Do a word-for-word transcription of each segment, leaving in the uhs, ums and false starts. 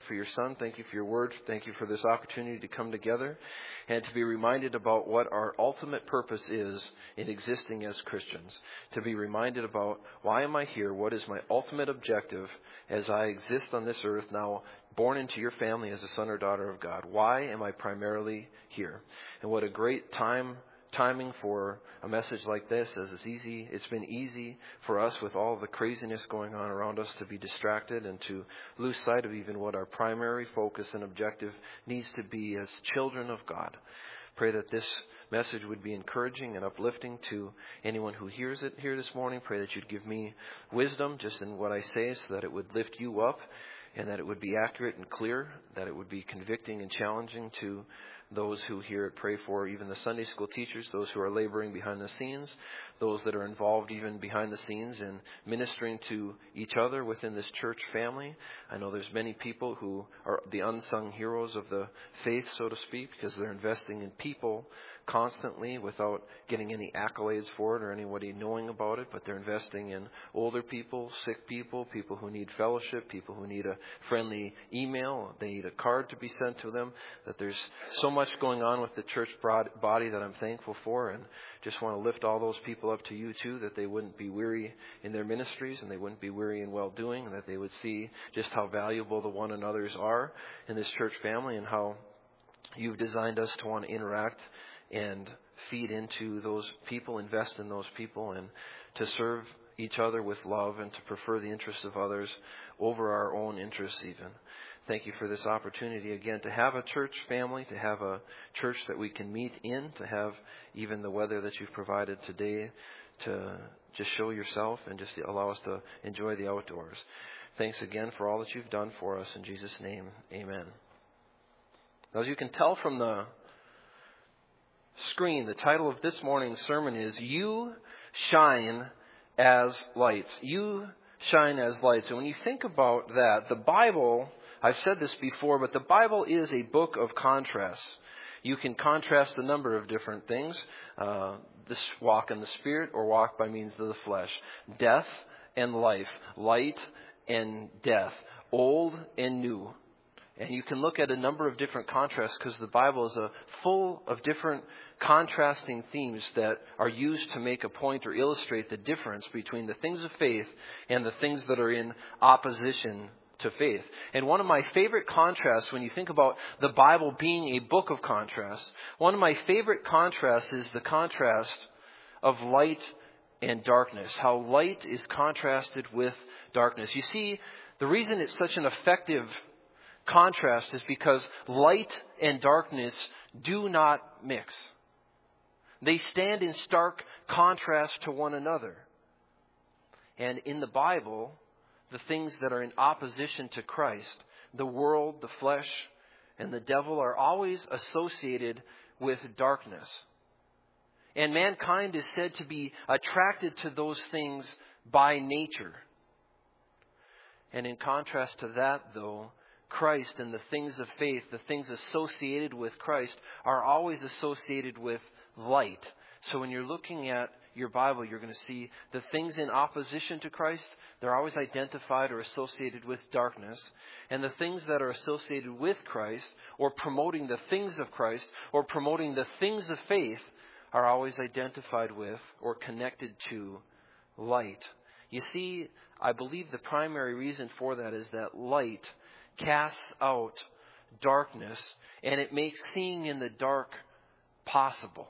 for your Son. Thank you for your word. Thank you for this opportunity to come together and to be reminded about what our ultimate purpose is in existing as Christians. To be reminded about why am I here? What is my ultimate objective as I exist on this earth now, born into your family as a son or daughter of God? Why am I primarily here? And what a great time timing for a message like this, as it's easy. It's been easy for us with all the craziness going on around us to be distracted and to lose sight of even what our primary focus and objective needs to be as children of God. Pray that this message would be encouraging and uplifting to anyone who hears it here this morning. Pray that you'd give me wisdom just in what I say so that it would lift you up and that it would be accurate and clear, that it would be convicting and challenging to those who hear it. Pray for even the Sunday school teachers, those who are laboring behind the scenes, those that are involved even behind the scenes in ministering to each other within this church family. I know there's many people who are the unsung heroes of the faith, so to speak, because they're investing in people constantly without getting any accolades for it or anybody knowing about it, but they're investing in older people, sick people, people who need fellowship, people who need a friendly email, they need a card to be sent to them, that there's so much going on with the church body that I'm thankful for, and just want to lift all those people up to you too, that they wouldn't be weary in their ministries and they wouldn't be weary in well-doing, and that they would see just how valuable the one another's are in this church family and how you've designed us to want to interact and feed into those people, invest in those people, and to serve each other with love and to prefer the interests of others over our own interests even. Thank you for this opportunity again to have a church family, to have a church that we can meet in, to have even the weather that you've provided today, to just show yourself and just allow us to enjoy the outdoors. Thanks again for all that you've done for us. In Jesus' name, amen. Now, as you can tell from the screen, the title of this morning's sermon is You Shine as Lights. You shine as lights. And when you think about that, the Bible, I've said this before, but the Bible is a book of contrasts. You can contrast a number of different things. Uh, this walk in the Spirit or walk by means of the flesh. Death and life. Light and death. Old and new. And you can look at a number of different contrasts because the Bible is a full of different contrasting themes that are used to make a point or illustrate the difference between the things of faith and the things that are in opposition to faith. And one of my favorite contrasts when you think about the Bible being a book of contrasts, one of my favorite contrasts is the contrast of light and darkness. How light is contrasted with darkness. You see, the reason it's such an effective contrast is because light and darkness do not mix. They stand in stark contrast to one another. And in the Bible, the things that are in opposition to Christ, the world, the flesh, and the devil are always associated with darkness. And mankind is said to be attracted to those things by nature. And in contrast to that, though, Christ and the things of faith, the things associated with Christ, are always associated with light. So when you're looking at your Bible, you're going to see the things in opposition to Christ, they're always identified or associated with darkness. And the things that are associated with Christ, or promoting the things of Christ, or promoting the things of faith, are always identified with or connected to light. You see, I believe the primary reason for that is that light casts out darkness, and it makes seeing in the dark possible.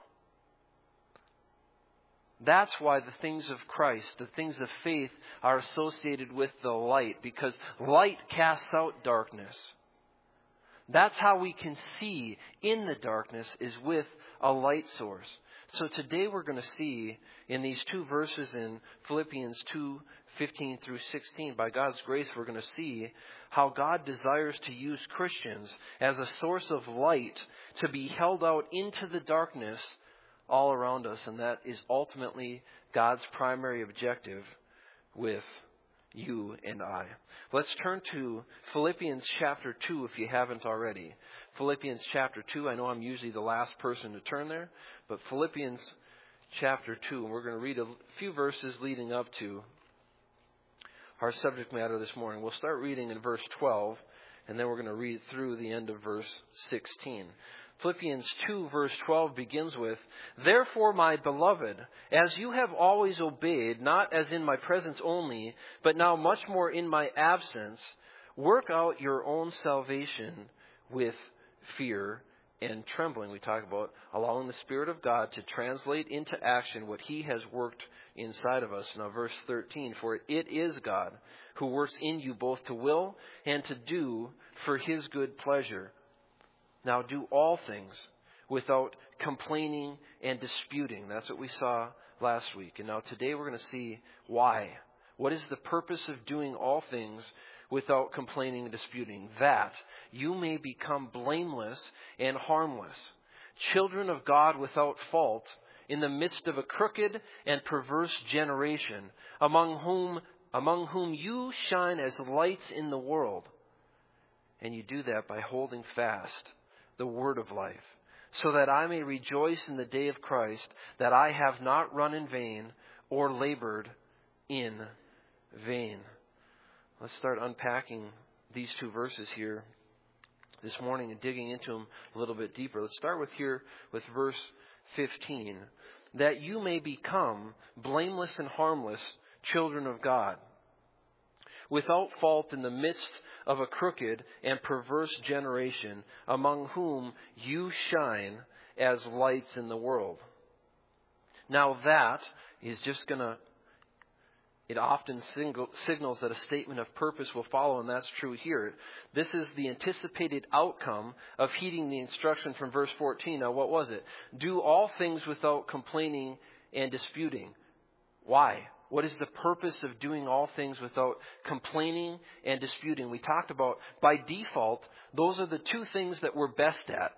That's why the things of Christ, the things of faith, are associated with the light, because light casts out darkness. That's how we can see in the darkness, is with a light source. So today we're going to see in these two verses in Philippians two, fifteen through sixteen, by God's grace, we're going to see how God desires to use Christians as a source of light to be held out into the darkness all around us. And that is ultimately God's primary objective with you and I. Let's turn to Philippians chapter two if you haven't already. Philippians chapter two. I know I'm usually the last person to turn there, but Philippians chapter two. And we're going to read a few verses leading up to our subject matter this morning. We'll start reading in verse twelve, And then we're going to read through the end of verse sixteen. Philippians two verse twelve begins with, "Therefore, my beloved, as you have always obeyed, not as in my presence only, but now much more in my absence, work out your own salvation with fear and trembling." We talk about allowing the Spirit of God to translate into action what He has worked inside of us. Now verse thirteen, "For it is God who works in you both to will and to do for His good pleasure. Now do all things without complaining and disputing." That's what we saw last week. And now today we're going to see why. What is the purpose of doing all things without complaining and disputing? "That you may become blameless and harmless, children of God without fault, in the midst of a crooked and perverse generation, among whom among whom you shine as lights in the world." And you do that by holding fast the word of life, "so that I may rejoice in the day of Christ, that I have not run in vain or labored in vain." Let's start unpacking these two verses here this morning and digging into them a little bit deeper. Let's start with here with verse fifteen. "That you may become blameless and harmless, children of God, without fault in the midst of a crooked and perverse generation, among whom you shine as lights in the world." Now that is just going to, it often single, signals that a statement of purpose will follow, and that's true here. This is the anticipated outcome of heeding the instruction from verse fourteen. Now what was it? "Do all things without complaining and disputing." Why? What is the purpose of doing all things without complaining and disputing? We talked about, by default, those are the two things that we're best at.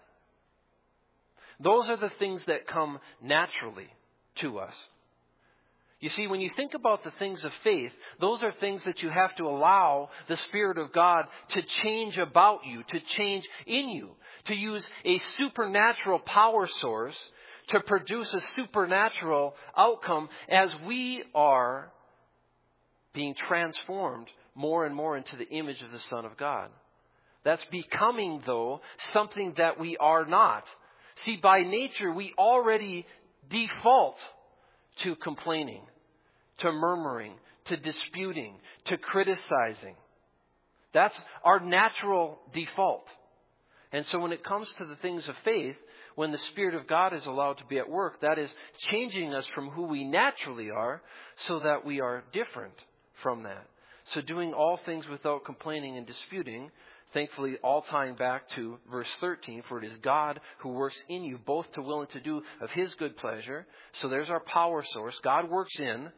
Those are the things that come naturally to us. You see, when you think about the things of faith, those are things that you have to allow the Spirit of God to change about you, to change in you, to use a supernatural power source to produce a supernatural outcome as we are being transformed more and more into the image of the Son of God. That's becoming, though, something that we are not. See, by nature, we already default to complaining, to murmuring, to disputing, to criticizing. That's our natural default. And so when it comes to the things of faith, when the Spirit of God is allowed to be at work, that is changing us from who we naturally are so that we are different from that. So doing all things without complaining and disputing, thankfully all tying back to verse thirteen, "For it is God who works in you both to will and to do of His good pleasure." So there's our power source. God works in,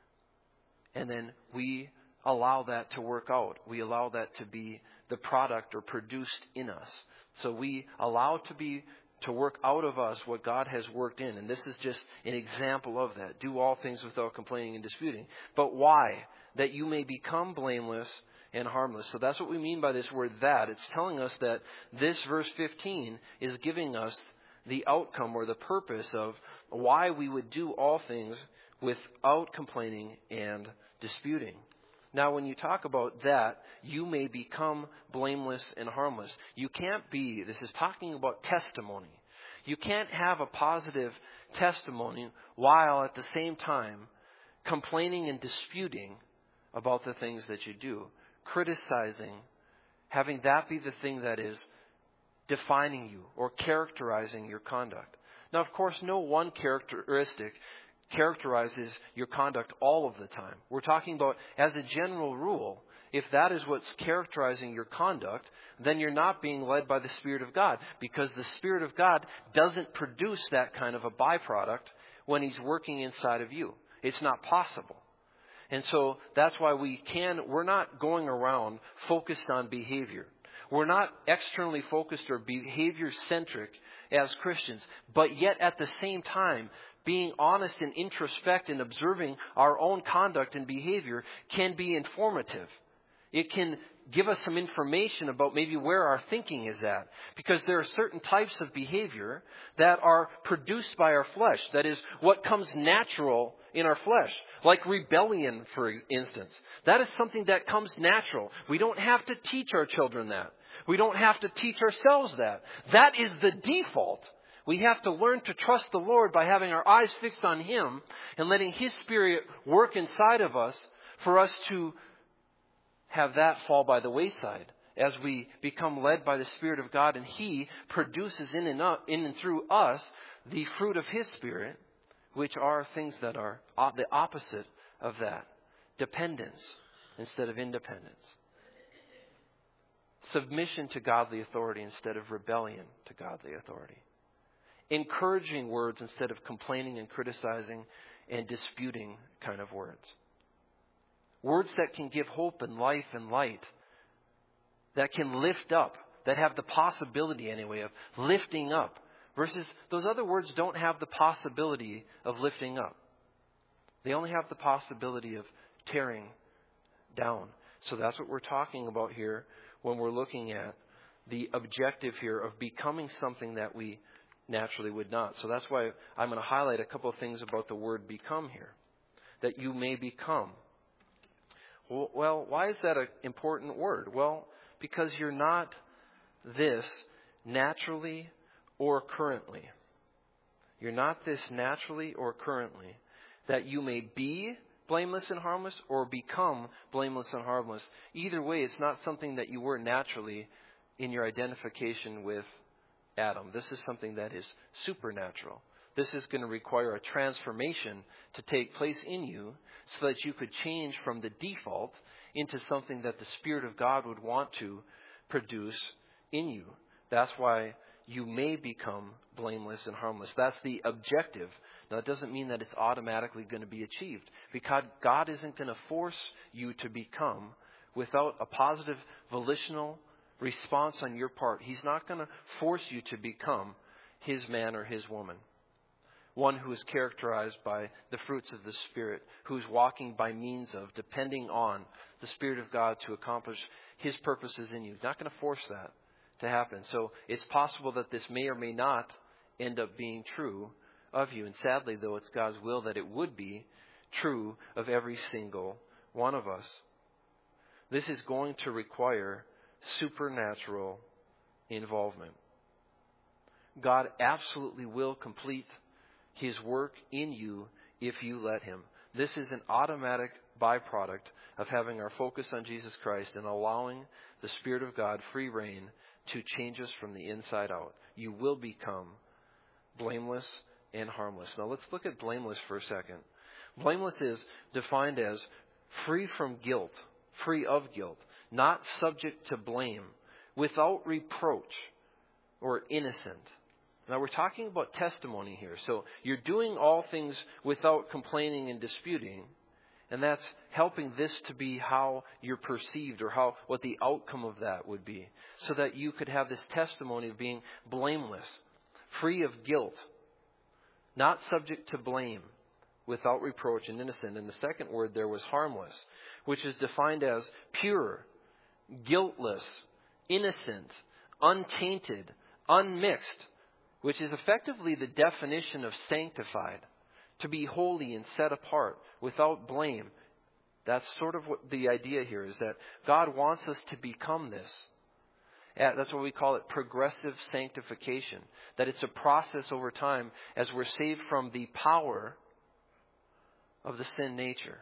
and then we allow that to work out. We allow that to be the product or produced in us. So we allow to be to work out of us what God has worked in. And this is just an example of that. Do all things without complaining and disputing. But why? That you may become blameless and harmless. So that's what we mean by this word "that." It's telling us that this verse fifteen is giving us the outcome or the purpose of why we would do all things without complaining and disputing. Now, when you talk about that, you may become blameless and harmless. You can't be, this is talking about testimony. You can't have a positive testimony while at the same time complaining and disputing about the things that you do. Criticizing, having that be the thing that is defining you or characterizing your conduct. Now, of course, no one characteristic characterizes your conduct all of the time. We're talking about, as a general rule, if that is what's characterizing your conduct, then you're not being led by the Spirit of God, because the Spirit of God doesn't produce that kind of a byproduct when He's working inside of you. It's not possible. And so that's why we can, we're not going around focused on behavior. We're not externally focused or behavior centric as Christians, but yet at the same time, being honest and introspect and observing our own conduct and behavior can be informative. It can give us some information about maybe where our thinking is at. Because there are certain types of behavior that are produced by our flesh. That is what comes natural in our flesh. Like rebellion, for instance. That is something that comes natural. We don't have to teach our children that. We don't have to teach ourselves that. That is the default. We have to learn to trust the Lord by having our eyes fixed on Him and letting His Spirit work inside of us for us to have that fall by the wayside as we become led by the Spirit of God and He produces in and, up, in and through us the fruit of His Spirit, which are things that are the opposite of that. Dependence instead of independence. Submission to godly authority instead of rebellion to godly authority. Encouraging words instead of complaining and criticizing and disputing kind of words. Words that can give hope and life and light. That can lift up. That have the possibility anyway of lifting up. Versus those other words don't have the possibility of lifting up. They only have the possibility of tearing down. So that's what we're talking about here when we're looking at the objective here of becoming something that we naturally would not. So that's why I'm going to highlight a couple of things about the word become here. That you may become. Well, why is that an important word? Well, because you're not this naturally or currently. You're not this naturally or currently. That you may be blameless and harmless or become blameless and harmless. Either way, it's not something that you were naturally in your identification with Adam. This is something that is supernatural. This is going to require a transformation to take place in you so that you could change from the default into something that the Spirit of God would want to produce in you. That's why you may become blameless and harmless. That's the objective. Now, it doesn't mean that it's automatically going to be achieved, because God isn't going to force you to become without a positive volitional response on your part. He's not going to force you to become His man or His woman. One who is characterized by the fruits of the Spirit, who's walking by means of, depending on the Spirit of God to accomplish His purposes in you. He's not going to force that to happen. So it's possible that this may or may not end up being true of you. And sadly, though, it's God's will that it would be true of every single one of us. This is going to require supernatural involvement. God absolutely will complete His work in you if you let Him. This is an automatic byproduct of having our focus on Jesus Christ and allowing the Spirit of God free rein to change us from the inside out. You will become blameless and harmless. Now let's look at blameless for a second. Blameless is defined as free from guilt, free of guilt, not subject to blame, without reproach, or innocent. Now we're talking about testimony here. So you're doing all things without complaining and disputing. And that's helping this to be how you're perceived, or how what the outcome of that would be. So that you could have this testimony of being blameless, free of guilt, not subject to blame, without reproach and innocent. And the second word there was harmless, which is defined as pure, guiltless, innocent, untainted, unmixed, which is effectively the definition of sanctified, to be holy and set apart, without blame. That's sort of what the idea here is, that God wants us to become this. That's what we call it, progressive sanctification. That it's a process over time as we're saved from the power of the sin nature.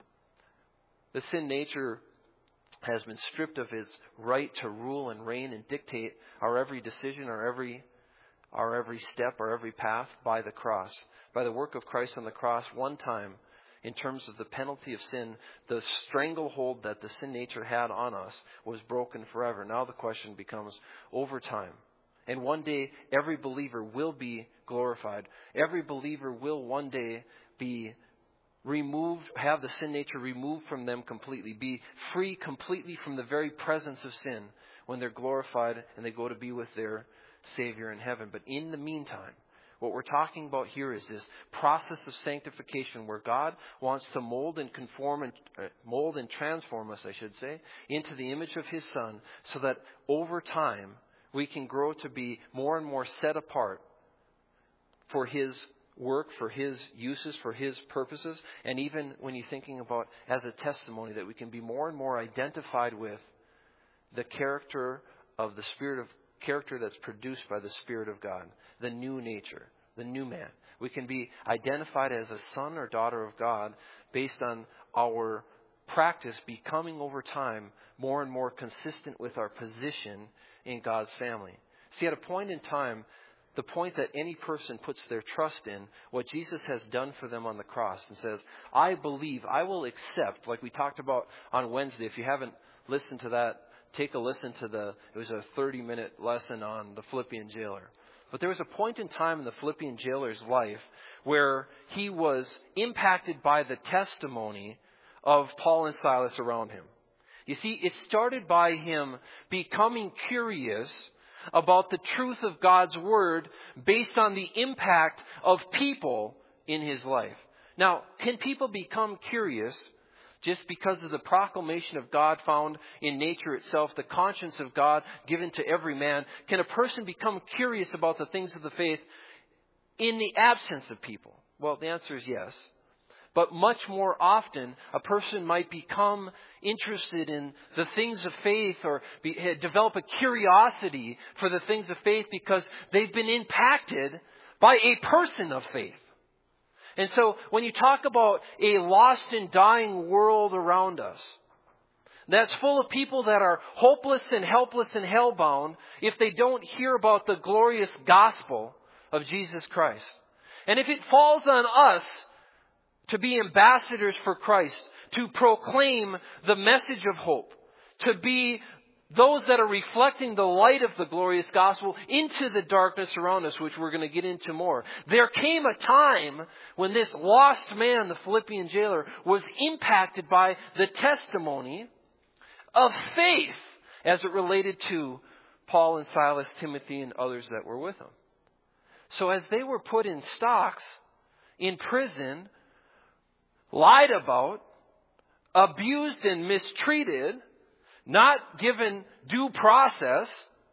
The sin nature has been stripped of its right to rule and reign and dictate our every decision, our every our every step, our every path by the cross. By the work of Christ on the cross, one time, in terms of the penalty of sin, the stranglehold that the sin nature had on us was broken forever. Now the question becomes, over time. And one day, every believer will be glorified. Every believer will one day be removed, have the sin nature removed from them completely, be free completely from the very presence of sin when they're glorified and they go to be with their Savior in heaven. But in the meantime, what we're talking about here is this process of sanctification where God wants to mold and conform and uh, mold and transform us, I should say, into the image of His Son, so that over time we can grow to be more and more set apart for His work, for His uses, for His purposes. And even when you're thinking about as a testimony, that we can be more and more identified with the character of the spirit of character that's produced by the Spirit of God, the new nature, the new man. We can be identified as a son or daughter of God based on our practice becoming over time more and more consistent with our position in God's family. See, at a point in time, the point that any person puts their trust in, what Jesus has done for them on the cross, and says, I believe, I will accept, like we talked about on Wednesday. If you haven't listened to that, take a listen to the, it was a thirty-minute lesson on the Philippian jailer. But there was a point in time in the Philippian jailer's life where he was impacted by the testimony of Paul and Silas around him. You see, it started by him becoming curious about the truth of God's Word based on the impact of people in his life. Now, can people become curious just because of the proclamation of God found in nature itself, the conscience of God given to every man? Can a person become curious about the things of the faith in the absence of people? Well, the answer is yes. But much more often, a person might become interested in the things of faith or be, develop a curiosity for the things of faith because they've been impacted by a person of faith. And so when you talk about a lost and dying world around us, that's full of people that are hopeless and helpless and hellbound if they don't hear about the glorious gospel of Jesus Christ. And if it falls on us to be ambassadors for Christ, to proclaim the message of hope, to be those that are reflecting the light of the glorious gospel into the darkness around us, which we're going to get into more. There came a time when this lost man, the Philippian jailer, was impacted by the testimony of faith as it related to Paul and Silas, Timothy, and others that were with him. So as they were put in stocks, in prison, lied about, abused and mistreated, not given due process,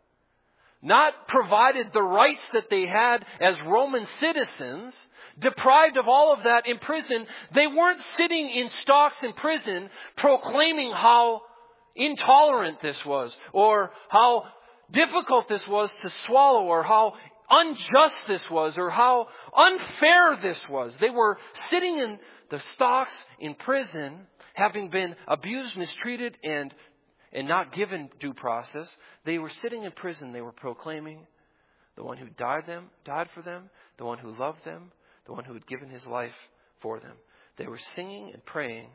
not provided the rights that they had as Roman citizens, deprived of all of that in prison, they weren't sitting in stocks in prison proclaiming how intolerant this was, or how difficult this was to swallow, or how unjust this was, or how unfair this was. They were sitting in the stocks in prison, having been abused, mistreated, and and not given due process. They were sitting in prison. They were proclaiming the one who died them, died for them, the one who loved them, the one who had given his life for them. They were singing and praying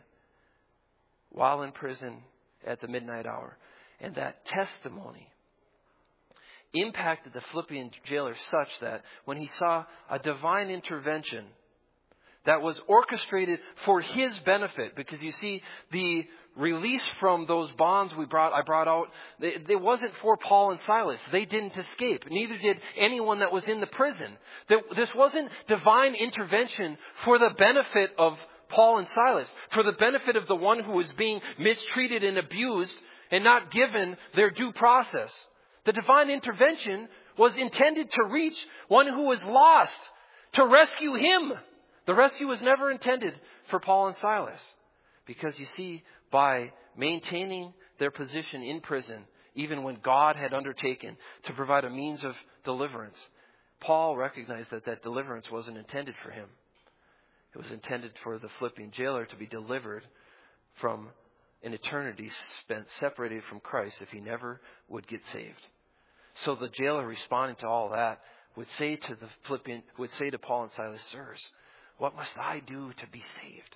while in prison at the midnight hour. And that testimony impacted the Philippian jailer such that when he saw a divine intervention that was orchestrated for his benefit, because you see, the release from those bonds we brought, I brought out, it wasn't for Paul and Silas. They didn't escape. Neither did anyone that was in the prison. This wasn't divine intervention for the benefit of Paul and Silas, for the benefit of the one who was being mistreated and abused and not given their due process. The divine intervention was intended to reach one who was lost, to rescue him. The rescue was never intended for Paul and Silas. Because you see, by maintaining their position in prison, even when God had undertaken to provide a means of deliverance, Paul recognized that that deliverance wasn't intended for him. It was intended for the Philippian jailer to be delivered from an eternity spent separated from Christ if he never would get saved. So the jailer, responding to all that, would say to the Philippian, would say to Paul and Silas, "Sirs, what must I do to be saved?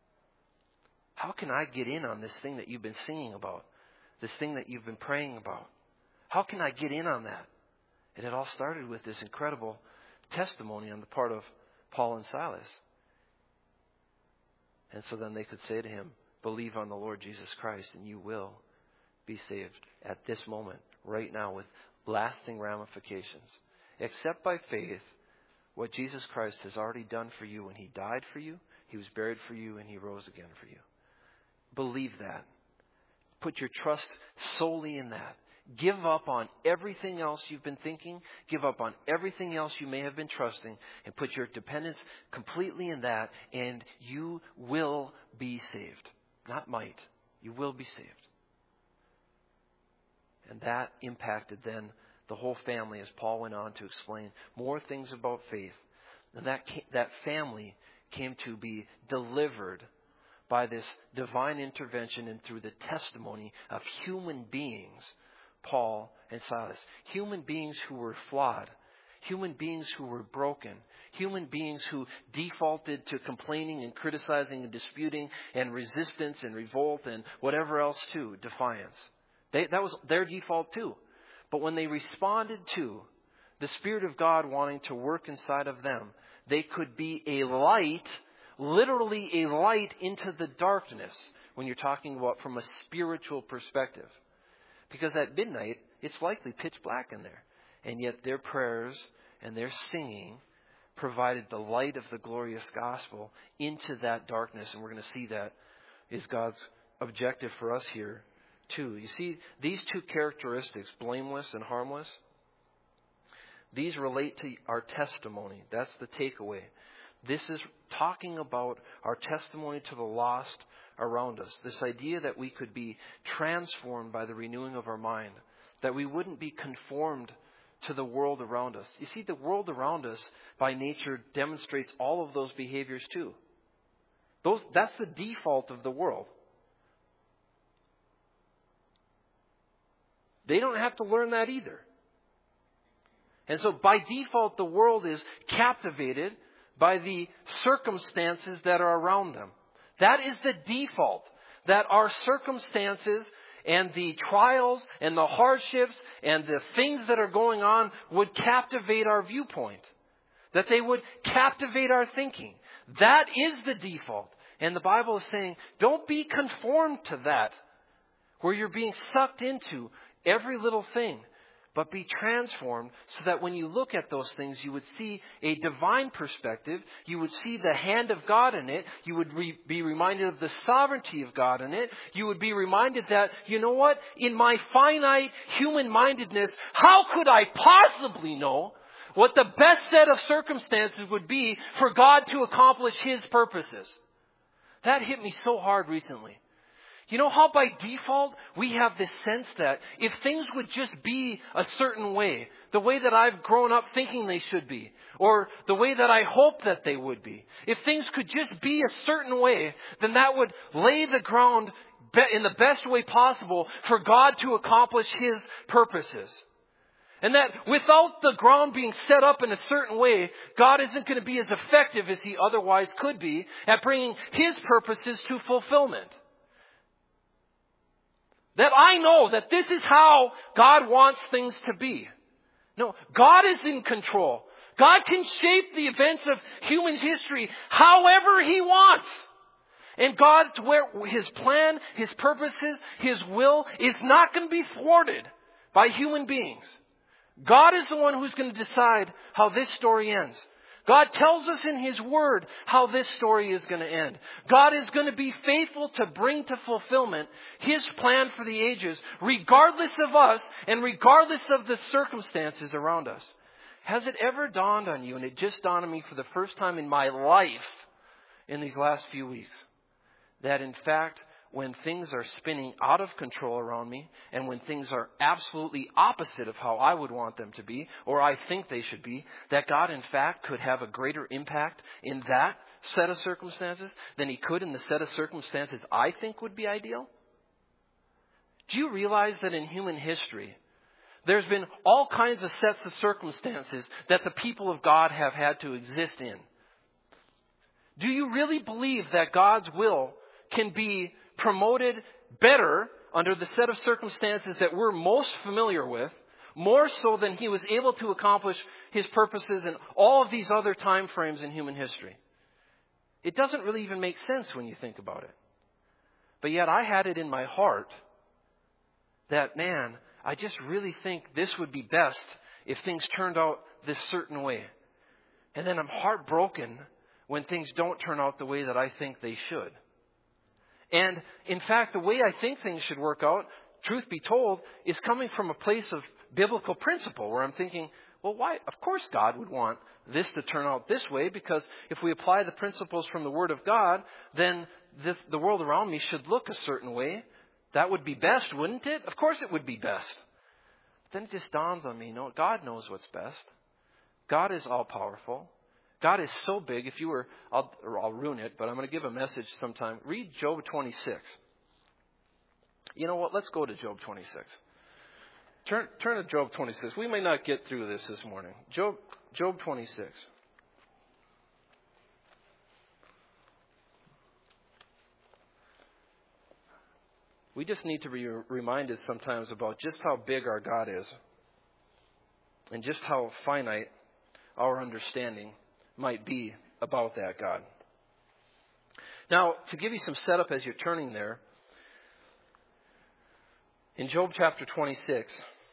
How can I get in on this thing that you've been singing about? This thing that you've been praying about? How can I get in on that?" And it all started with this incredible testimony on the part of Paul and Silas. And so then they could say to him, "Believe on the Lord Jesus Christ and you will be saved at this moment, right now, with lasting ramifications. Accept by faith what Jesus Christ has already done for you when he died for you, he was buried for you, and he rose again for you. Believe that. Put your trust solely in that. Give up on everything else you've been thinking. Give up on everything else you may have been trusting, and put your dependence completely in that, and you will be saved. Not might. You will be saved. And that impacted then the whole family, as Paul went on to explain more things about faith. And that that family came to be delivered by this divine intervention and through the testimony of human beings, Paul and Silas. Human beings who were flawed. Human beings who were broken. Human beings who defaulted to complaining and criticizing and disputing and resistance and revolt and whatever else too, defiance. They, that was their default too. But when they responded to the Spirit of God wanting to work inside of them, they could be a light, literally a light into the darkness when you're talking about from a spiritual perspective. Because at midnight, it's likely pitch black in there. And yet their prayers and their singing provided the light of the glorious gospel into that darkness. And we're going to see that is God's objective for us here too. You see, these two characteristics, blameless and harmless, these relate to our testimony. That's the takeaway. This is talking about our testimony to the lost around us. This idea that we could be transformed by the renewing of our mind. That we wouldn't be conformed to the world around us. You see, the world around us by nature demonstrates all of those behaviors too. Those, that's the default of the world. They don't have to learn that either. And so by default, the world is captivated by the circumstances that are around them. That is the default. That our circumstances and the trials and the hardships and the things that are going on would captivate our viewpoint. That they would captivate our thinking. That is the default. And the Bible is saying, don't be conformed to that, where you're being sucked into every little thing, but be transformed so that when you look at those things, you would see a divine perspective. You would see the hand of God in it. You would re- be reminded of the sovereignty of God in it. You would be reminded that, you know what? In my finite human-mindedness, how could I possibly know what the best set of circumstances would be for God to accomplish His purposes? That hit me so hard recently. You know how by default we have this sense that if things would just be a certain way, the way that I've grown up thinking they should be, or the way that I hope that they would be, if things could just be a certain way, then that would lay the ground in the best way possible for God to accomplish His purposes. And that without the ground being set up in a certain way, God isn't going to be as effective as He otherwise could be at bringing His purposes to fulfillment. That I know that this is how God wants things to be. No, God is in control. God can shape the events of human history however He wants. And God's where His plan, His purposes, His will is not going to be thwarted by human beings. God is the one who's going to decide how this story ends. God tells us in His Word how this story is going to end. God is going to be faithful to bring to fulfillment His plan for the ages, regardless of us and regardless of the circumstances around us. Has it ever dawned on you, and it just dawned on me for the first time in my life in these last few weeks, that in fact, when things are spinning out of control around me, and when things are absolutely opposite of how I would want them to be, or I think they should be, that God in fact could have a greater impact in that set of circumstances than He could in the set of circumstances I think would be ideal? Do you realize that in human history, there's been all kinds of sets of circumstances that the people of God have had to exist in? Do you really believe that God's will can be promoted better under the set of circumstances that we're most familiar with, more so than He was able to accomplish His purposes in all of these other time frames in human history? It doesn't really even make sense when you think about it. But yet I had it in my heart that, man, I just really think this would be best if things turned out this certain way. And then I'm heartbroken when things don't turn out the way that I think they should. And in fact, the way I think things should work out, truth be told, is coming from a place of biblical principle where I'm thinking, well, why? Of course God would want this to turn out this way, because if we apply the principles from the Word of God, then this, the world around me should look a certain way. That would be best, wouldn't it? Of course it would be best. Then it just dawns on me, no, God knows what's best. God is all-powerful. God is so big. If you were, I'll, or I'll ruin it, but I'm going to give a message sometime. Read Job twenty-six. You know what? Let's go to Job twenty-six. Turn, turn to Job twenty-six. We may not get through this this morning. Job, Job twenty-six. We just need to be reminded sometimes about just how big our God is and just how finite our understanding might be about that God. Now, to give you some setup as you're turning there, in Job chapter twenty-six,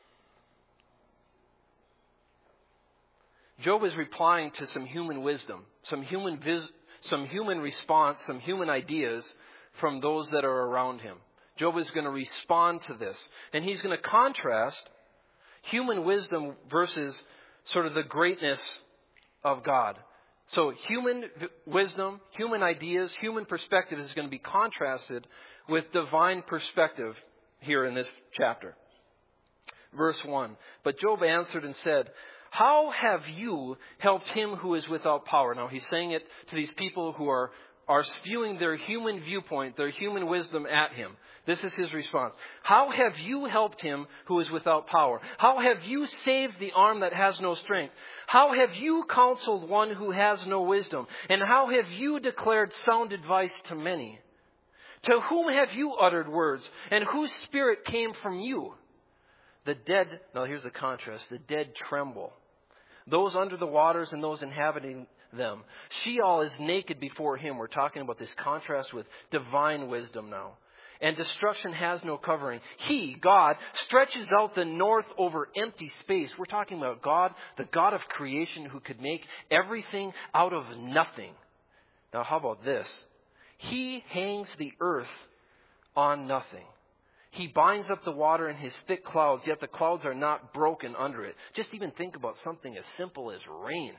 Job is replying to some human wisdom, some human vis- some human response, some human ideas from those that are around him. Job is going to respond to this. And he's going to contrast human wisdom versus sort of the greatness of God. So human wisdom, human ideas, human perspective is going to be contrasted with divine perspective here in this chapter. Verse one. But Job answered and said, how have you helped him who is without power? Now he's saying it to these people who are are spewing their human viewpoint, their human wisdom at him. This is his response. How have you helped him who is without power? How have you saved the arm that has no strength? How have you counseled one who has no wisdom? And how have you declared sound advice to many? To whom have you uttered words? And whose spirit came from you? The dead, now here's the contrast, the dead tremble. Those under the waters and those inhabiting them. Sheol is naked before him. We're talking about this contrast with divine wisdom now. And destruction has no covering. He, God, stretches out the north over empty space. We're talking about God, the God of creation who could make everything out of nothing. Now how about this? He hangs the earth on nothing. He binds up the water in his thick clouds, yet the clouds are not broken under it. Just even think about something as simple as rain.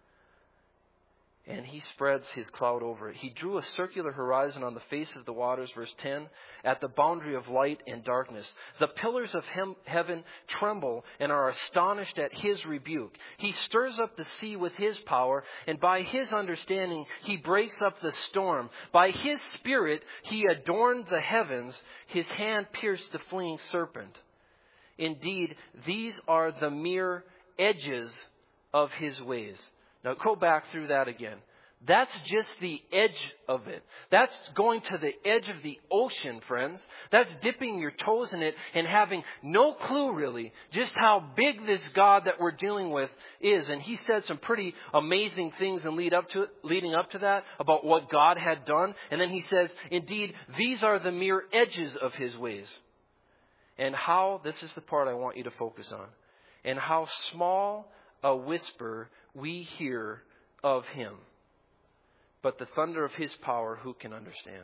And he spreads his cloud over it. He drew a circular horizon on the face of the waters, verse ten, at the boundary of light and darkness. The pillars of hem- heaven tremble and are astonished at his rebuke. He stirs up the sea with his power, and by his understanding he breaks up the storm. By his spirit he adorned the heavens. His hand pierced the fleeing serpent. Indeed, these are the mere edges of his ways. Now go back through that again. That's just the edge of it. That's going to the edge of the ocean, friends. That's dipping your toes in it and having no clue really just how big this God that we're dealing with is. And he said some pretty amazing things and lead up to it, leading up to that about what God had done. And then he says, indeed, these are the mere edges of his ways. And how, this is the part I want you to focus on, and how small a whisper we hear of him. But the thunder of his power, who can understand?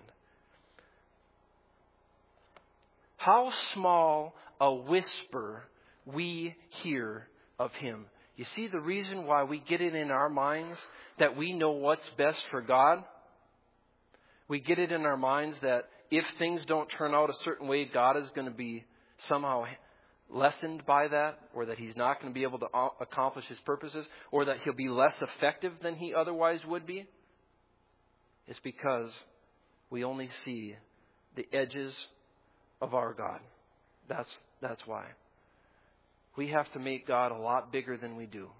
How small a whisper we hear of him. You see the reason why we get it in our minds that we know what's best for God? We get it in our minds that if things don't turn out a certain way, God is going to be somehow lessened by that, or that he's not going to be able to accomplish his purposes, or that he'll be less effective than he otherwise would be. It's because we only see the edges of our God. That's, that's why. We have to make God a lot bigger than we do.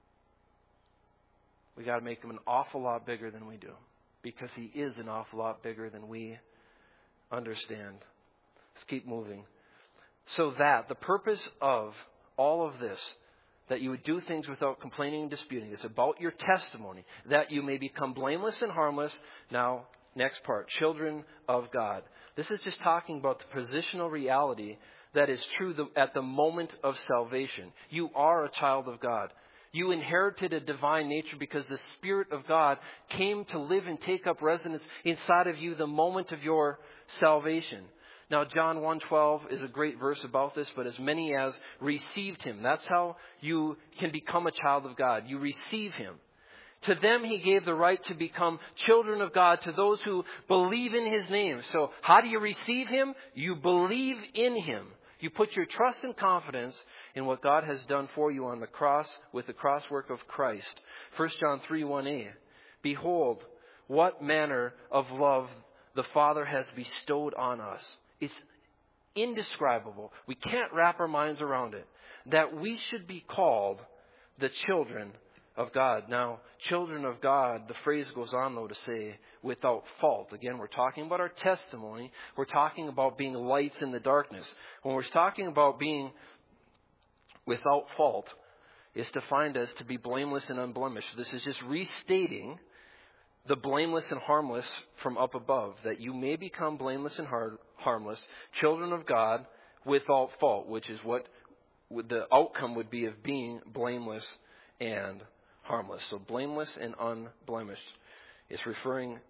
We got to make him an awful lot bigger than we do, because he is an awful lot bigger than we understand. Let's keep moving. So that the purpose of all of this, that you would do things without complaining and disputing, it's about your testimony, that you may become blameless and harmless. Now, next part, children of God. This is just talking about the positional reality that is true at the moment of salvation. You are a child of God. You inherited a divine nature because the Spirit of God came to live and take up residence inside of you the moment of your salvation. Now, John one twelve is a great verse about this, but as many as received him. That's how you can become a child of God. You receive him. To them he gave the right to become children of God, to those who believe in his name. So how do you receive him? You believe in him. You put your trust and confidence in what God has done for you on the cross with the cross work of Christ. First John three one a. Behold, what manner of love the Father has bestowed on us. It's indescribable. We can't wrap our minds around it. That we should be called the children of God. Now, children of God, the phrase goes on, though, to say, without fault. Again, we're talking about our testimony. We're talking about being lights in the darkness. When we're talking about being without fault, it's defined as to be blameless and unblemished. This is just restating the blameless and harmless from up above, that you may become blameless and har- harmless, children of God without fault, which is what the outcome would be of being blameless and harmless. So blameless and unblemished. It's referring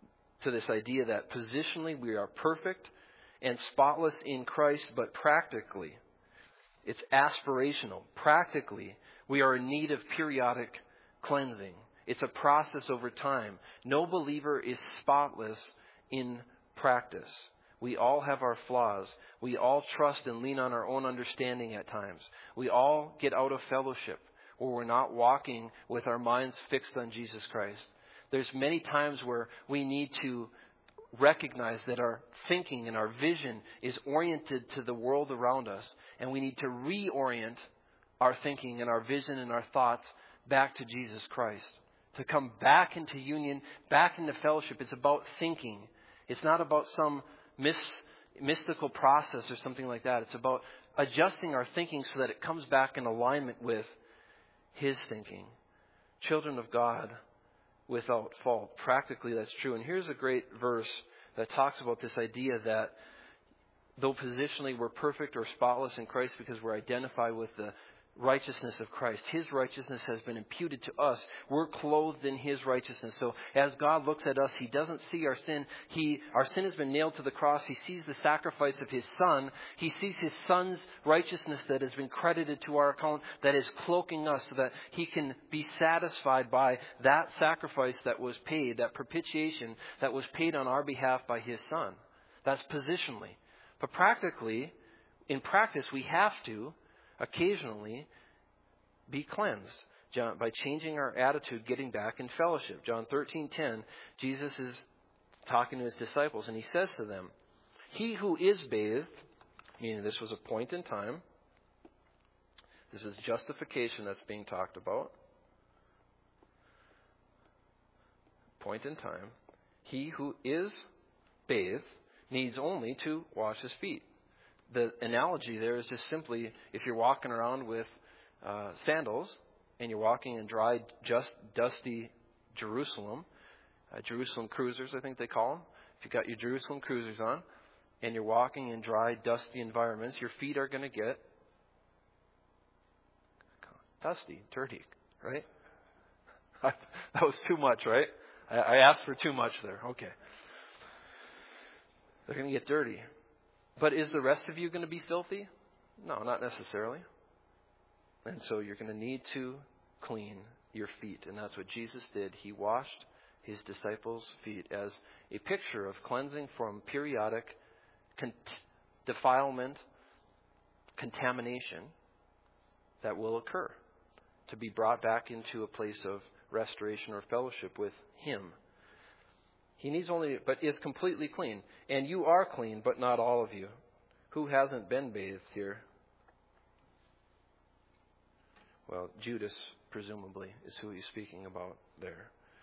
to this idea that positionally we are perfect and spotless in Christ, but practically it's aspirational. Practically we are in need of periodic cleansing. It's a process over time. No believer is spotless in practice. We all have our flaws. We all trust and lean on our own understanding at times. We all get out of fellowship where we're not walking with our minds fixed on Jesus Christ. There's many times where we need to recognize that our thinking and our vision is oriented to the world around us, and we need to reorient our thinking and our vision and our thoughts back to Jesus Christ. To come back into union, back into fellowship. It's about thinking. It's not about some mis- mystical process or something like that. It's about adjusting our thinking so that it comes back in alignment with His thinking. Children of God without fault. Practically, that's true. And here's a great verse that talks about this idea that though positionally we're perfect or spotless in Christ because we're identified with the righteousness of Christ. His righteousness has been imputed to us. We're clothed in His righteousness. So as God looks at us, He doesn't see our sin. He, our sin has been nailed to the cross. He sees the sacrifice of His Son. He sees His Son's righteousness that has been credited to our account, that is cloaking us so that He can be satisfied by that sacrifice that was paid, that propitiation that was paid on our behalf by His Son. That's positionally. But practically, in practice, we have to occasionally be cleansed John, by changing our attitude, getting back in fellowship. John thirteen ten, Jesus is talking to His disciples, and He says to them, He who is bathed, meaning this was a point in time, this is justification that's being talked about, point in time, he who is bathed needs only to wash his feet. The analogy there is just simply if you're walking around with uh, sandals and you're walking in dry, just dusty Jerusalem, uh, Jerusalem cruisers, I think they call them. If you've got your Jerusalem cruisers on and you're walking in dry, dusty environments, your feet are going to get dusty, dirty, right? That was too much, right? I, I asked for too much there. Okay. They're going to get dirty. But is the rest of you going to be filthy? No, not necessarily. And so you're going to need to clean your feet. And that's what Jesus did. He washed His disciples' feet as a picture of cleansing from periodic con- defilement, contamination that will occur, to be brought back into a place of restoration or fellowship with Him. He needs only, but is completely clean. And you are clean, but not all of you. Who hasn't been bathed here? Well, Judas, presumably, is who he's speaking about there.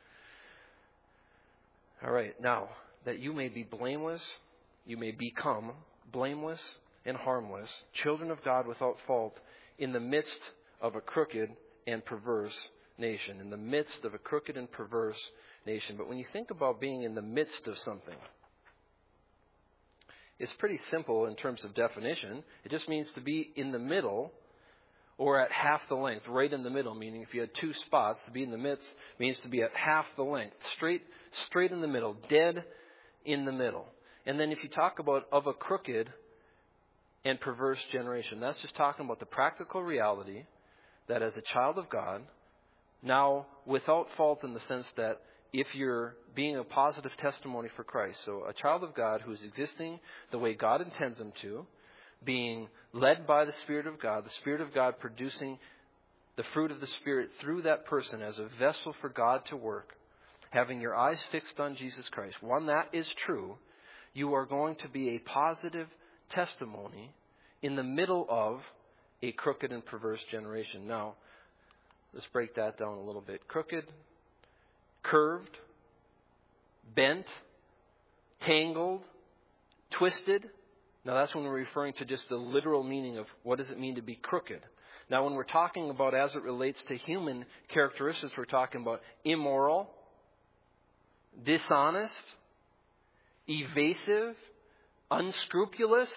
All right, now, that you may be blameless, you may become blameless and harmless, children of God without fault, in the midst of a crooked and perverse nation. In the midst of a crooked and perverse nation. But when you think about being in the midst of something, it's pretty simple in terms of definition. It just means to be in the middle or at half the length, right in the middle, meaning if you had two spots, to be in the midst means to be at half the length, straight, straight in the middle, dead in the middle. And then if you talk about of a crooked and perverse generation, that's just talking about the practical reality that as a child of God, now without fault in the sense that if you're being a positive testimony for Christ, so a child of God who's existing the way God intends them to, being led by the Spirit of God, the Spirit of God producing the fruit of the Spirit through that person as a vessel for God to work, having your eyes fixed on Jesus Christ, when that is true, you are going to be a positive testimony in the middle of a crooked and perverse generation. Now, let's break that down a little bit. Crooked, curved, bent, tangled, twisted. Now, that's when we're referring to just the literal meaning of what does it mean to be crooked. Now, when we're talking about as it relates to human characteristics, we're talking about immoral, dishonest, evasive, unscrupulous.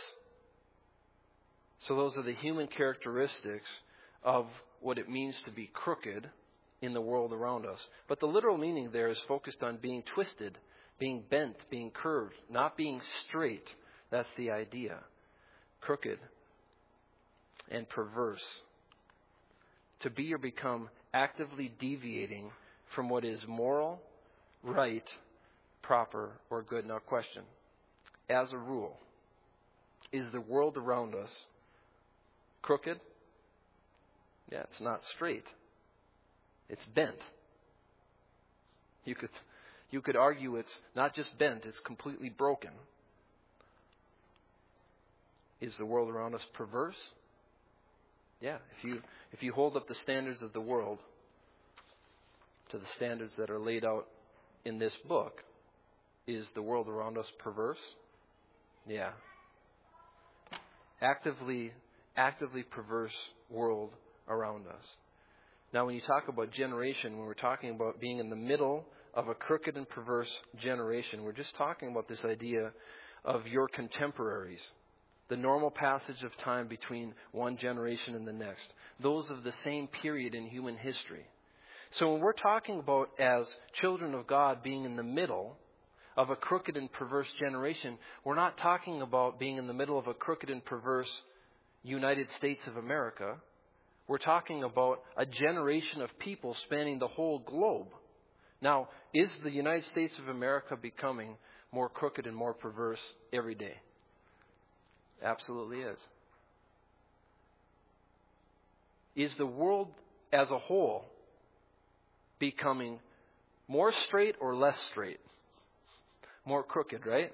So those are the human characteristics of what it means to be crooked in the world around us. But the literal meaning there is focused on being twisted, being bent, being curved, not being straight. That's the idea. Crooked and perverse. To be or become actively deviating from what is moral, right, proper, or good. Now, question. As a rule, is the world around us crooked? Yeah, it's not straight. It's bent. You could, you could argue it's not just bent, it's completely broken. Is the world around us perverse? Yeah, if you if you hold up the standards of the world to the standards that are laid out in this book, is the world around us perverse? Yeah. Actively, actively perverse world around us. Now, when you talk about generation, when we're talking about being in the middle of a crooked and perverse generation, we're just talking about this idea of your contemporaries. The normal passage of time between one generation and the next. Those of the same period in human history. So when we're talking about as children of God being in the middle of a crooked and perverse generation, we're not talking about being in the middle of a crooked and perverse United States of America. We're talking about a generation of people spanning the whole globe. Now, is the United States of America becoming more crooked and more perverse every day? Absolutely is. Is the world as a whole becoming more straight or less straight? More crooked, right?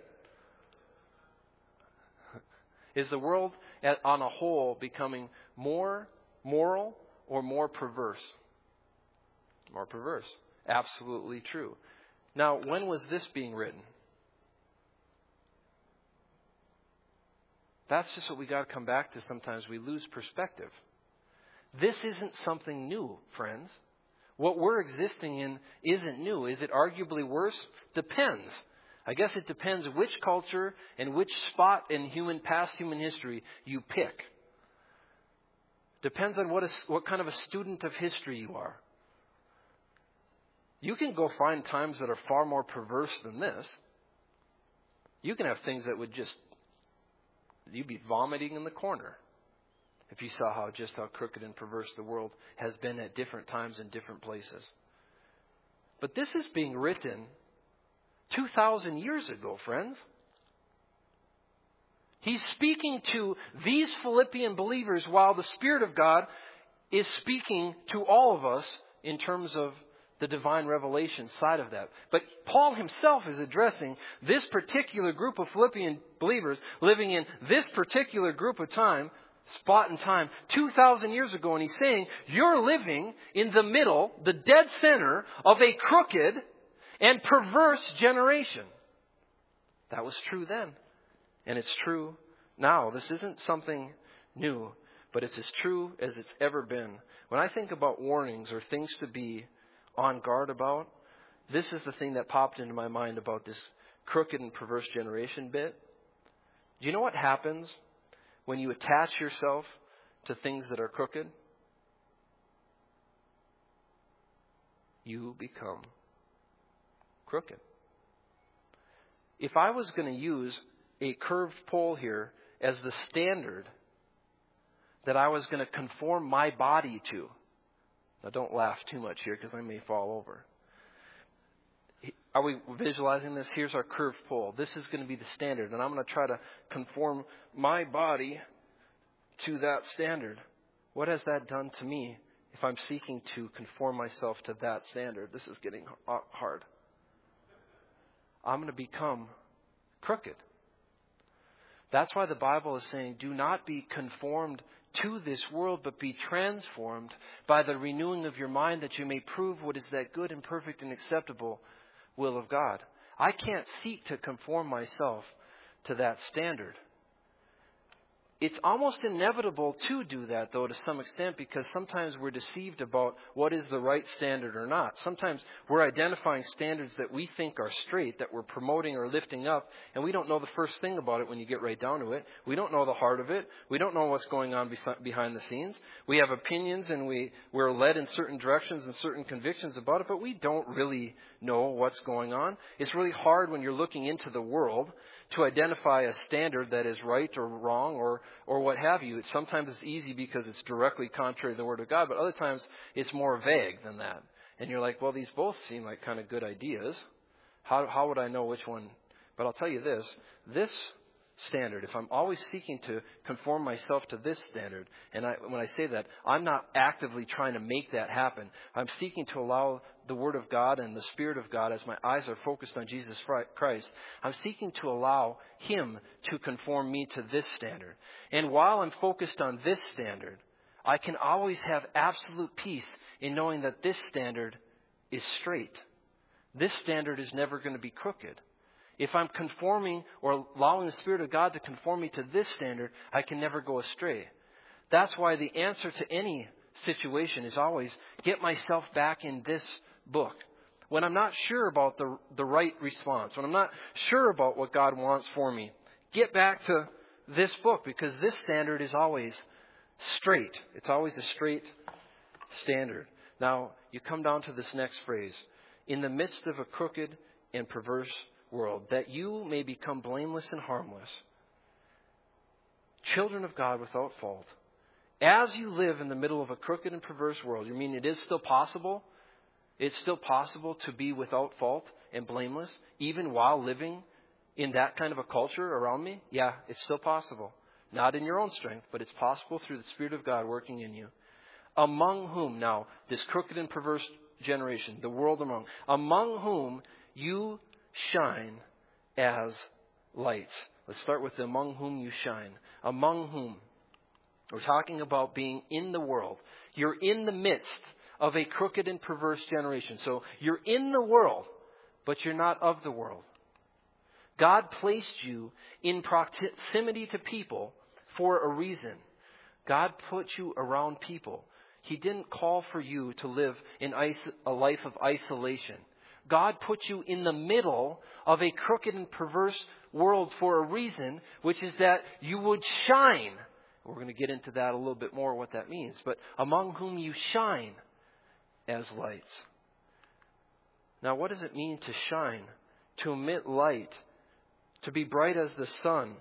Is the world on a whole becoming more moral or more perverse? More perverse. Absolutely true. Now, when was this being written? That's just what we got to come back to sometimes. We lose perspective. This isn't something new, friends. What we're existing in isn't new. Is it arguably worse? Depends. I guess it depends which culture and which spot in human past human history you pick. Depends on what, a, what kind of a student of history you are. You can go find times that are far more perverse than this. You can have things that would just, you'd be vomiting in the corner if you saw how just how crooked and perverse the world has been at different times in different places. But this is being written two thousand years ago, friends. He's speaking to these Philippian believers while the Spirit of God is speaking to all of us in terms of the divine revelation side of that. But Paul himself is addressing this particular group of Philippian believers living in this particular group of time, spot in time, two thousand years ago. And he's saying, you're living in the middle, the dead center of a crooked and perverse generation. That was true then. And it's true now. This isn't something new, but it's as true as it's ever been. When I think about warnings or things to be on guard about, this is the thing that popped into my mind about this crooked and perverse generation bit. Do you know what happens when you attach yourself to things that are crooked? You become crooked. If I was going to use a curved pole here as the standard that I was going to conform my body to, now don't laugh too much here because I may fall over. Are we visualizing this? Here's our curved pole. This is going to be the standard, and I'm going to try to conform my body to that standard? What has that done to me if I'm seeking to conform myself to that standard? This is getting hard. I'm going to become crooked. That's why the Bible is saying, do not be conformed to this world, but be transformed by the renewing of your mind, that you may prove what is that good and perfect and acceptable will of God. I can't seek to conform myself to that standard. It's almost inevitable to do that, though, to some extent, because sometimes we're deceived about what is the right standard or not. Sometimes we're identifying standards that we think are straight, that we're promoting or lifting up, and we don't know the first thing about it when you get right down to it. We don't know the heart of it. We don't know what's going on behind the scenes. We have opinions, and we, we're led in certain directions and certain convictions about it, but we don't really know what's going on. It's really hard when you're looking into the world to identify a standard that is right or wrong or or what have you. It's, sometimes it's easy because it's directly contrary to the Word of God, but other times it's more vague than that. And you're like, well, these both seem like kind of good ideas. How how would I know which one? But I'll tell you this, this standard, if I'm always seeking to conform myself to this standard, and I, when I say that, I'm not actively trying to make that happen. I'm seeking to allow the Word of God and the Spirit of God, as my eyes are focused on Jesus Christ, I'm seeking to allow Him to conform me to this standard. And while I'm focused on this standard, I can always have absolute peace in knowing that this standard is straight. This standard is never going to be crooked. If I'm conforming or allowing the Spirit of God to conform me to this standard, I can never go astray. That's why the answer to any situation is always get myself back in this book. When I'm not sure about the, the right response, when I'm not sure about what God wants for me, get back to this book, because this standard is always straight. It's always a straight standard. Now, you come down to this next phrase. In the midst of a crooked and perverse world, that you may become blameless and harmless, children of God without fault. As you live in the middle of a crooked and perverse world, you mean it is still possible? It's still possible to be without fault and blameless, even while living in that kind of a culture around me? Yeah, it's still possible. Not in your own strength, but it's possible through the Spirit of God working in you. Among whom, now, this crooked and perverse generation, the world among, among whom you shine as lights. Let's start with the among whom you shine. Among whom? We're talking about being in the world. You're in the midst of a crooked and perverse generation. So you're in the world, but you're not of the world. God placed you in proximity to people for a reason. God put you around people. He didn't call for you to live in a life of isolation. God put you in the middle of a crooked and perverse world for a reason, which is that you would shine. We're going to get into that a little bit more, what that means. But among whom you shine as lights. Now, what does it mean to shine? To emit light. To be bright as the sun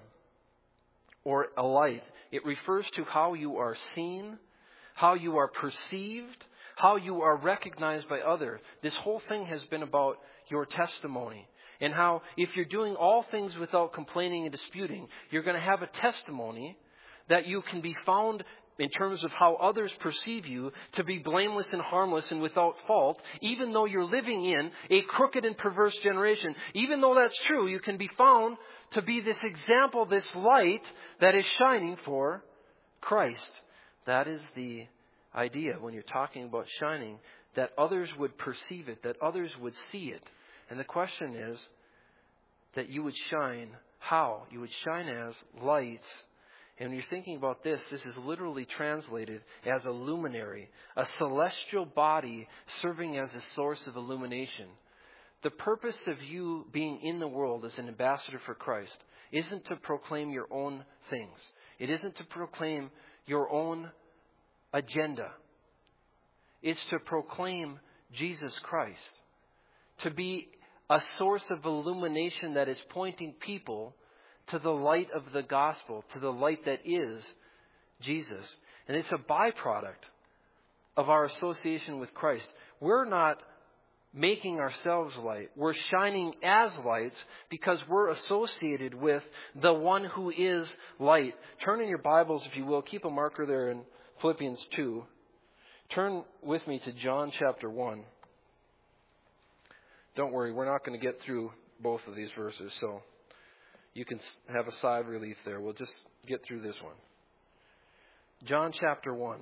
or a light. It refers to how you are seen, how you are perceived, how you are recognized by others. This whole thing has been about your testimony. And how if you're doing all things without complaining and disputing, you're going to have a testimony that you can be found in terms of how others perceive you to be blameless and harmless and without fault, even though you're living in a crooked and perverse generation. Even though that's true, you can be found to be this example, this light that is shining for Christ. That is the idea when you're talking about shining, that others would perceive it, that others would see it. And the question is that you would shine how? You would shine as lights. And when you're thinking about this, this is literally translated as a luminary, a celestial body serving as a source of illumination. The purpose of you being in the world as an ambassador for Christ isn't to proclaim your own things. It isn't to proclaim your own agenda. It's to proclaim Jesus Christ. To be a source of illumination that is pointing people to the light of the gospel, to the light that is Jesus. And it's a byproduct of our association with Christ. We're not making ourselves light. We're shining as lights because we're associated with the one who is light. Turn in your Bibles, if you will. Keep a marker there in Philippians two. Turn with me to John chapter one. Don't worry, we're not going to get through both of these verses, so you can have a sigh of relief there. We'll just get through this one. John chapter one.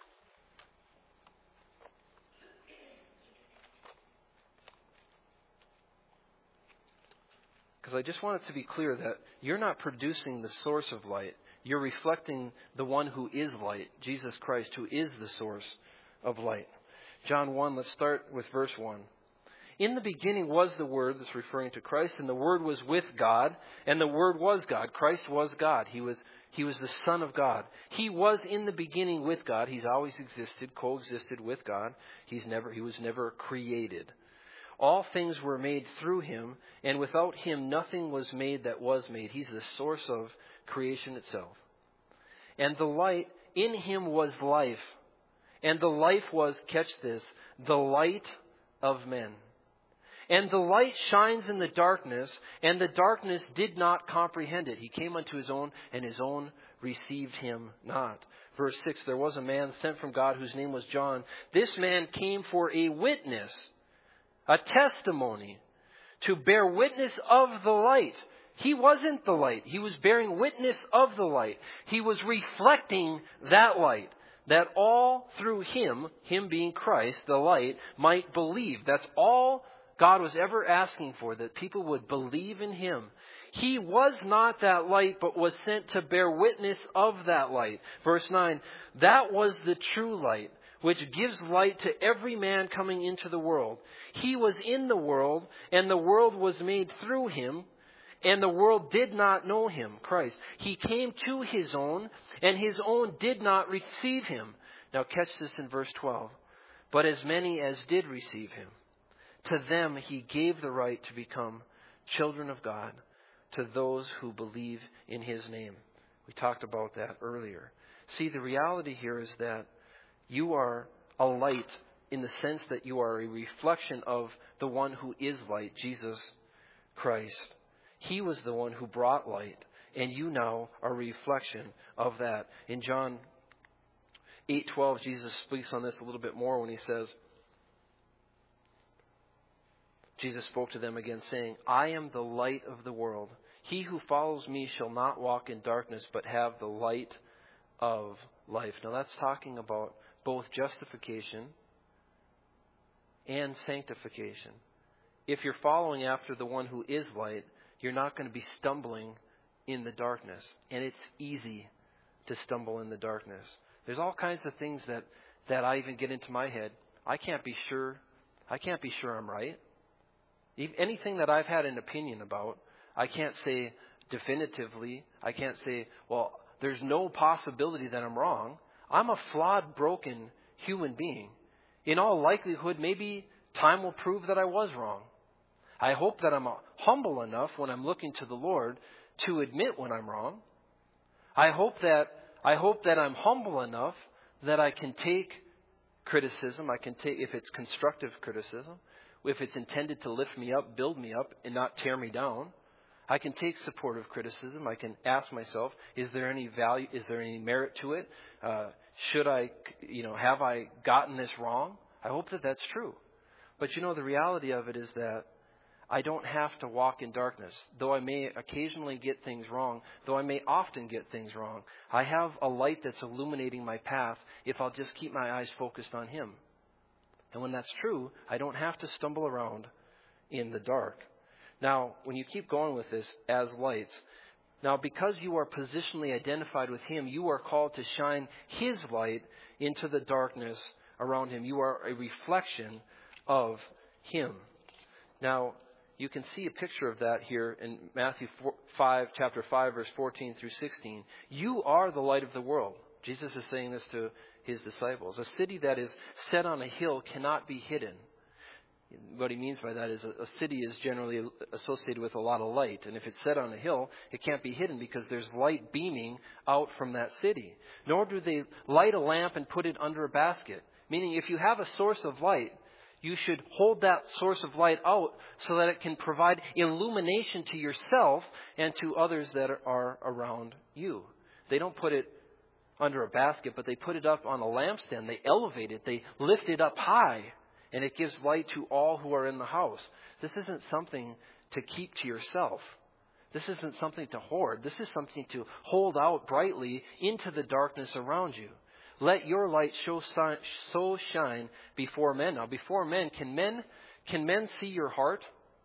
Because I just want it to be clear that you're not producing the source of light. You're reflecting the one who is light, Jesus Christ, who is the source of light. John one, let's start with verse one. In the beginning was the Word, that's referring to Christ, and the Word was with God, and the Word was God. Christ was God. He was, he was the Son of God. He was in the beginning with God. He's always existed, coexisted with God. He's never, he was never created. All things were made through him, and without him nothing was made that was made. He's the source of creation itself. And the light, in him was life. And the life was, catch this, the light of men. And the light shines in the darkness, and the darkness did not comprehend it. He came unto his own, and his own received him not. Verse six, there was a man sent from God whose name was John. This man came for a witness, a testimony, to bear witness of the light. He wasn't the light. He was bearing witness of the light. He was reflecting that light, that all through him, him being Christ, the light, might believe. That's all God was ever asking for, that people would believe in him. He was not that light, but was sent to bear witness of that light. Verse nine, that was the true light, which gives light to every man coming into the world. He was in the world, and the world was made through him, and the world did not know him, Christ. He came to his own, and his own did not receive him. Now catch this in verse twelve. But as many as did receive him, to them he gave the right to become children of God, to those who believe in his name. We talked about that earlier. See, the reality here is that you are a light in the sense that you are a reflection of the one who is light, Jesus Christ. He was the one who brought light, and you now are a reflection of that. In John eight twelve, Jesus speaks on this a little bit more when he says, Jesus spoke to them again, saying, I am the light of the world. He who follows me shall not walk in darkness, but have the light of life. Now that's talking about both justification and sanctification. If you're following after the one who is light, you're not going to be stumbling in the darkness. And it's easy to stumble in the darkness. There's all kinds of things that, that I even get into my head. I can't be sure. I can't be sure I'm right. Anything that I've had an opinion about, I can't say definitively. I can't say, well, there's no possibility that I'm wrong. I'm a flawed, broken human being. In all likelihood, maybe time will prove that I was wrong. I hope that I'm humble enough when I'm looking to the Lord to admit when I'm wrong. I hope that I hope that I'm humble enough that I can take criticism. I can take, if it's constructive criticism, if it's intended to lift me up, build me up, and not tear me down. I can take supportive criticism. I can ask myself, is there any value, is there any merit to it? Uh, should I, you know, have I gotten this wrong? I hope that that's true. But you know, the reality of it is that I don't have to walk in darkness. Though I may occasionally get things wrong, though I may often get things wrong, I have a light that's illuminating my path if I'll just keep my eyes focused on him. And when that's true, I don't have to stumble around in the dark. Now, when you keep going with this, as lights, now because you are positionally identified with him, you are called to shine his light into the darkness around him. You are a reflection of him. Now, you can see a picture of that here in Matthew five, chapter five, verse fourteen through sixteen. You are the light of the world. Jesus is saying this to his disciples. A city that is set on a hill cannot be hidden. What he means by that is a, a city is generally associated with a lot of light. And if it's set on a hill, it can't be hidden because there's light beaming out from that city. Nor do they light a lamp and put it under a basket. Meaning if you have a source of light, you should hold that source of light out so that it can provide illumination to yourself and to others that are around you. They don't put it under a basket, but they put it up on a lampstand. They elevate it. They lift it up high, and it gives light to all who are in the house. This isn't something to keep to yourself. This isn't something to hoard. This is something to hold out brightly into the darkness around you. Let your light show so shine before men. Now, before men, can men can men see your heart?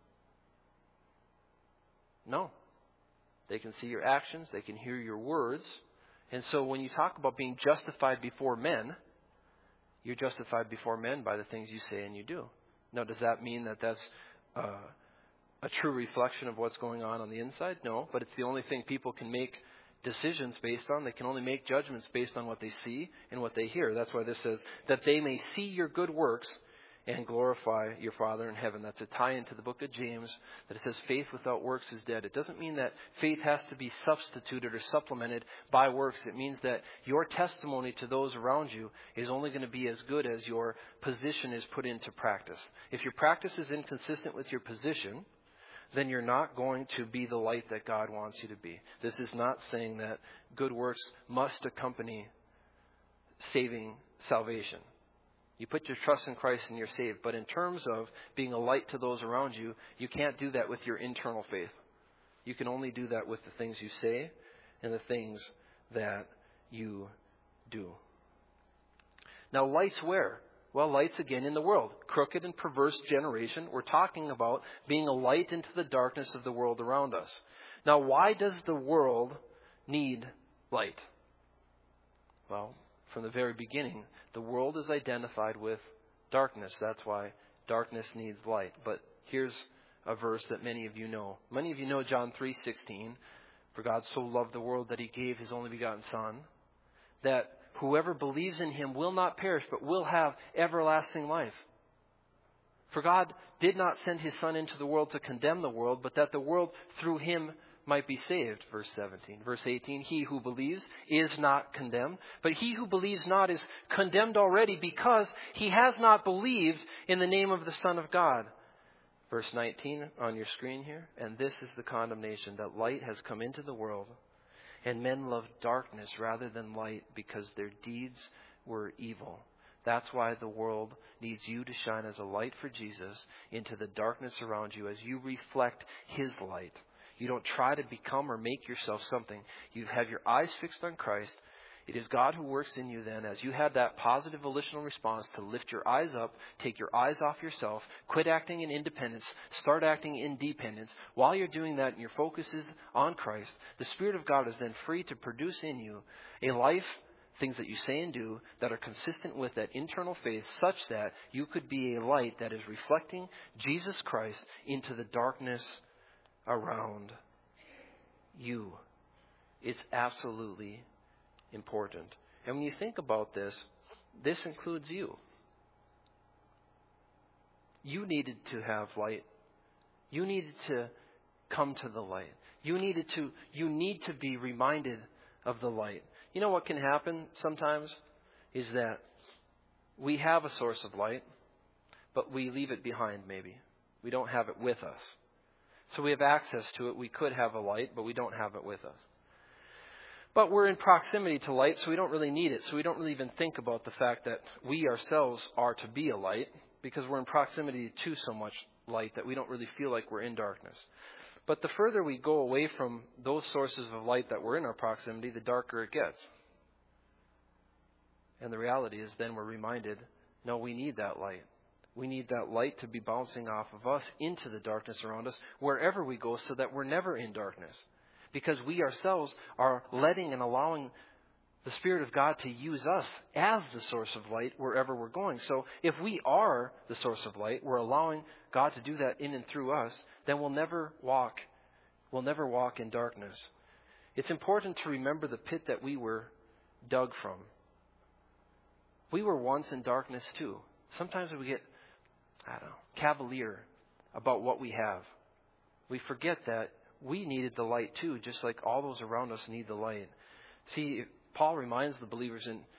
No. They can see your actions. They can hear your words. And so when you talk about being justified before men, you're justified before men by the things you say and you do. Now, does that mean that that's uh, a true reflection of what's going on on the inside? No, but it's the only thing people can make decisions based on. They can only make judgments based on what they see and what they hear. That's why this says that they may see your good works and glorify your Father in heaven. That's a tie into the book of James, that it says faith without works is dead. It doesn't mean that faith has to be substituted or supplemented by works. It means that your testimony to those around you is only going to be as good as your position is put into practice. If your practice is inconsistent with your position, then you're not going to be the light that God wants you to be. This is not saying that good works must accompany saving salvation. You put your trust in Christ and you're saved. But in terms of being a light to those around you, you can't do that with your internal faith. You can only do that with the things you say and the things that you do. Now, light's where? Well, light's again in the world. Crooked and perverse generation. We're talking about being a light into the darkness of the world around us. Now, why does the world need light? Well, from the very beginning, the world is identified with darkness. That's why darkness needs light. But here's a verse that many of you know. Many of you know John three sixteen. For God so loved the world that he gave his only begotten Son, that whoever believes in him will not perish, but will have everlasting life. For God did not send his Son into the world to condemn the world, but that the world through him might be saved. Verse seventeen. Verse eighteen, he who believes is not condemned, but he who believes not is condemned already, because he has not believed in the name of the Son of God. Verse nineteen on your screen here. And this is the condemnation, that light has come into the world, and men love darkness rather than light, because their deeds were evil. That's why the world needs you to shine as a light for Jesus into the darkness around you as you reflect his light. You don't try to become or make yourself something. You have your eyes fixed on Christ. It is God who works in you then, as you have that positive volitional response to lift your eyes up, take your eyes off yourself, quit acting in independence, start acting in dependence. While you're doing that and your focus is on Christ, the Spirit of God is then free to produce in you a life, things that you say and do that are consistent with that internal faith, such that you could be a light that is reflecting Jesus Christ into the darkness around you. It's absolutely important. And when you think about this, this includes you. You needed to have light. You needed to come to the light. You needed to, you need to be reminded of the light. You know what can happen sometimes is that we have a source of light, but we leave it behind maybe. We don't have it with us. So we have access to it. We could have a light, but we don't have it with us. But we're in proximity to light, so we don't really need it. So we don't really even think about the fact that we ourselves are to be a light, because we're in proximity to so much light that we don't really feel like we're in darkness. But the further we go away from those sources of light that were in our proximity, the darker it gets. And the reality is then we're reminded, no, we need that light. We need that light to be bouncing off of us into the darkness around us wherever we go, so that we're never in darkness. Because we ourselves are letting and allowing the Spirit of God to use us as the source of light wherever we're going. So if we are the source of light, we're allowing God to do that in and through us, then we'll never walk, we'll never walk in darkness. It's important to remember the pit that we were dug from. We were once in darkness too. Sometimes we get, I don't know, cavalier about what we have. We forget that we needed the light too, just like all those around us need the light. See, Paul reminds the believers in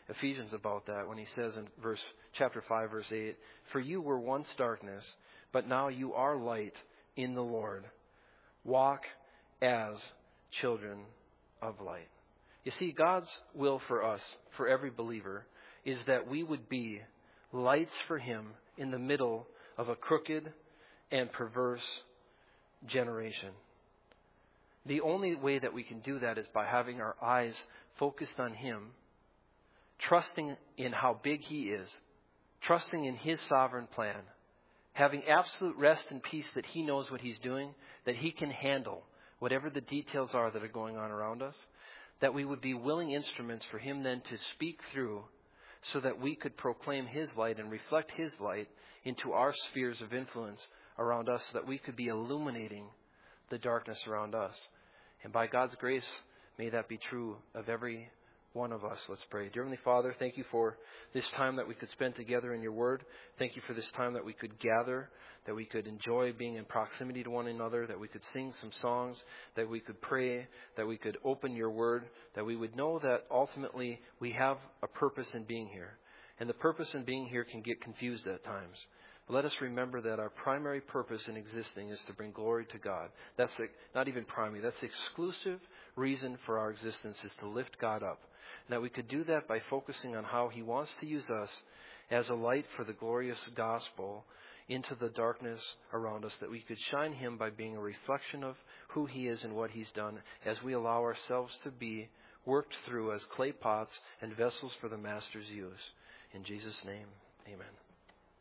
Ephesians about that when he says in verse chapter five, verse eight, "For you were once darkness, but now you are light in the Lord. Walk as children of light." You see, God's will for us, for every believer, is that we would be lights for him in the middle of a crooked and perverse generation. The only way that we can do that is by having our eyes focused on him, trusting in how big he is, trusting in his sovereign plan, having absolute rest and peace that he knows what he's doing, that he can handle whatever the details are that are going on around us, that we would be willing instruments for him then to speak through so that we could proclaim his light and reflect his light into our spheres of influence around us, so that we could be illuminating the darkness around us. And by God's grace, may that be true of every one of us. Let's pray. Dear Heavenly Father, thank you for this time that we could spend together in your word. Thank you for this time that we could gather, that we could enjoy being in proximity to one another, that we could sing some songs, that we could pray, that we could open your word, that we would know that ultimately we have a purpose in being here. And the purpose in being here can get confused at times. But let us remember that our primary purpose in existing is to bring glory to God. That's the, not even primary, that's the exclusive reason for our existence, is to lift God up. And that we could do that by focusing on how he wants to use us as a light for the glorious gospel into the darkness around us, that we could shine him by being a reflection of who he is and what he's done, as we allow ourselves to be worked through as clay pots and vessels for the Master's use. In Jesus' name, amen.